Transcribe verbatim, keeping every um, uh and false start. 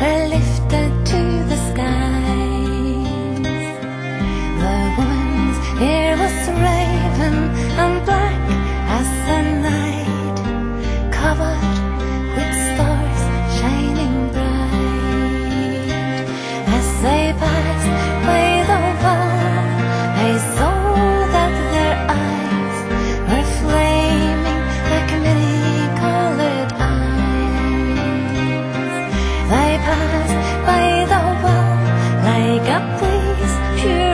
were lifted to the skies. The woman's hair was raven and black as the night, covered with stars shining bright. As they passed by the wall, they saw that their eyes were flaming like many-colored eyes. They passed by the wall like a breeze pure